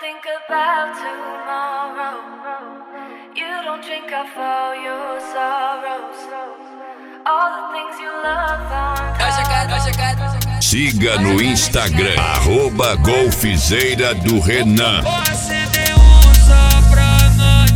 think about tomorrow. You don't drink off all your sorrows. All the things you love on top. Siga no Instagram, @Golfizeira do Renan. Vou acender um só pra nós,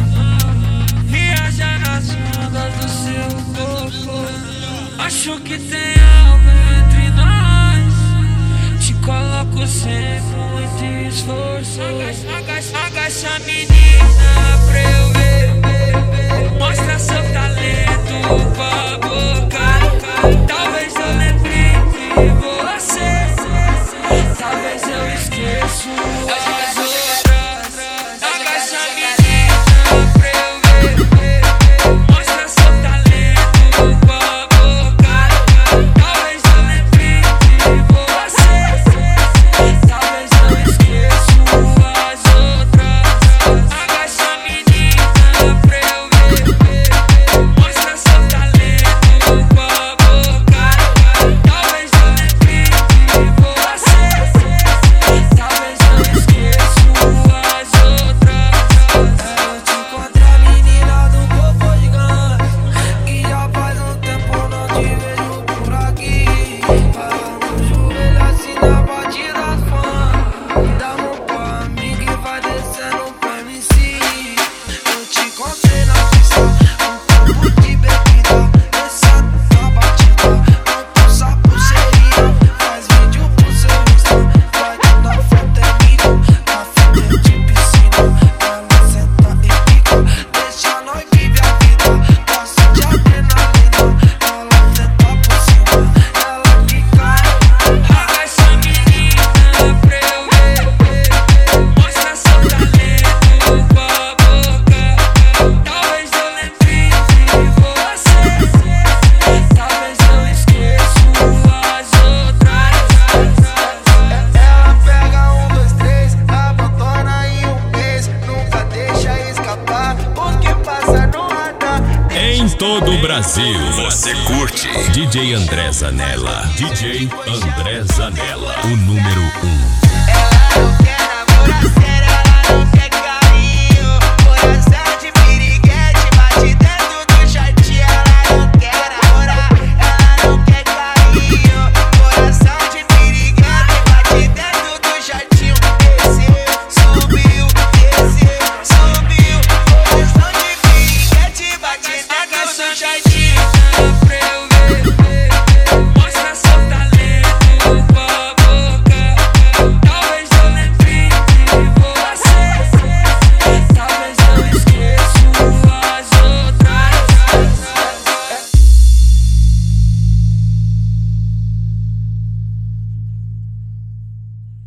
viajar nas ondas do seu corpo. Acho que tem algo entre nós. Te coloco sem muito esforço. Agacha menina pra eu ver. Mostra seu talento com a boca. Talvez eu lembre de você. Talvez eu esqueço as outras. Agacha menina pra eu ver. Mostra seu talento com a boca. Talvez eu lembre de você. Talvez eu esqueço as outras. Agacha menina pra eu ver. Mostra seu talento com a boca. Talvez eu lembre de você. Talvez eu esqueço as outras. Eu te encontrei a menina do corpo gigante, que já faz um tempo não te vejo por aqui. Para no joelho assim na batida fã. Dá mão pra mim que vai descendo pra MC. Eu te encontrei na pista, um copo de bebida, descendo na batida. Não usa pulseirinha, faz vídeo pro seu Insta. Vai dando a foto é mico, a foto é de piscina. Ela senta e pica, deixa nós viver a vida. Gosta de adrenalina, ela senta por cima, ela quica. Agacha menina pra eu ver. Mostra seu talento com a boca. Talvez eu lembre de você. Talvez eu esqueço as outras. Ela pega 1, 2, 3, abandona em um mês. Nunca deixa escapar o que passa no radar. Em todo o Brasil, você curte DJ André Zanella. DJ André Zanella, o número 1.